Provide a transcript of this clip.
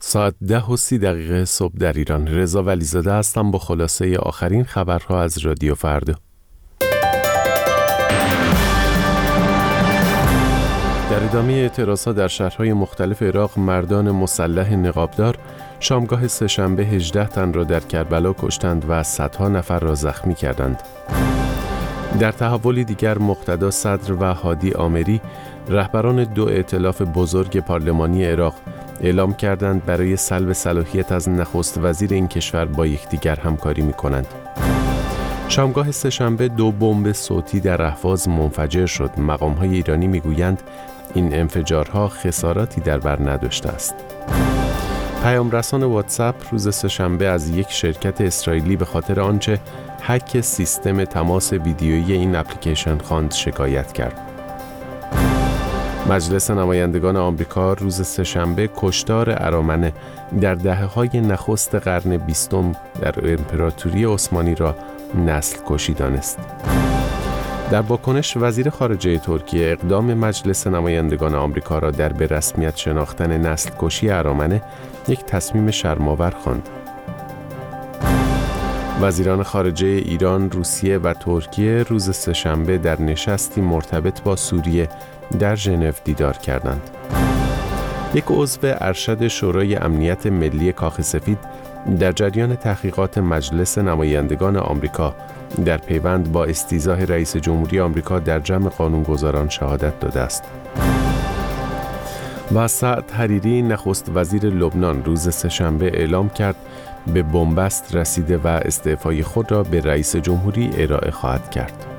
ساعت 10:30 صبح در ایران. رضا ولیزاده هستم با خلاصه آخرین خبرها از رادیو فردا. در ادامه اعتراضات در شهرهای مختلف عراق، مردان مسلح نقابدار شامگاه سه‌شنبه 18 تن را در کربلا کشتند و صدها نفر را زخمی کردند. در تحولی دیگر، مقتدا صدر و هادی آمری، رهبران دو ائتلاف بزرگ پارلمانی عراق، اعلام کردند برای سلب صلاحیت از نخست وزیر این کشور با یکدیگر همکاری می‌کنند. شامگاه سه‌شنبه 2 بمب صوتی در اهواز منفجر شد. مقام‌های ایرانی می‌گویند این انفجارها خساراتی در بر نداشته است. پیامرسان واتساپ روز سه‌شنبه از یک شرکت اسرائیلی به خاطر آنچه هک سیستم تماس ویدیویی این اپلیکیشن خواند شکایت کرد. مجلس نمایندگان آمریکا روز سه‌شنبه کشتار ارامنه در دهه‌های نخست قرن 20 در امپراتوری عثمانی را نسل کشی دانست. در واکنش، وزیر خارجه ترکیه اقدام مجلس نمایندگان آمریکا را در به رسمیت شناختن نسل کشی ارامنه یک تصمیم شرم‌آور خواند. وزیران خارجه ایران، روسیه و ترکیه روز سه‌شنبه در نشستی مرتبط با سوریه در ژنو دیدار کردند. یک عضو ارشد شورای امنیت ملی کاخ سفید در جریان تحقیقات مجلس نمایندگان آمریکا در پیوند با استیضاح رئیس جمهوری آمریکا در جمع قانونگذاران شهادت داده است. و سعد حریری، نخست وزیر لبنان، روز سه‌شنبه اعلام کرد به بنبست رسیده و استعفای خود را به رئیس جمهوری ارائه خواهد کرد.